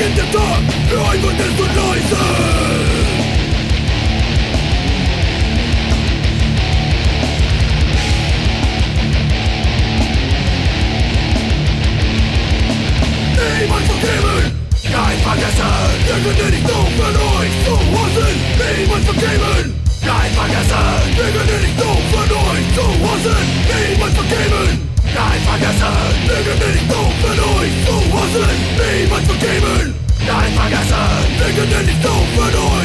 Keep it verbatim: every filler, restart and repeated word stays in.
beginnt der Tag, für Einverständnis und leise. Niemand vergeben, kein Vergessen. Wir können nicht so von euch zu hassen. Niemand vergeben, kein Vergessen. Wir können nicht so von euch zu hassen. Niemand vergeben, kein Vergessen. Wir können nicht so von euch zu hassen. Niemand vergeben, kein Vergessen. Wir können nicht so von euch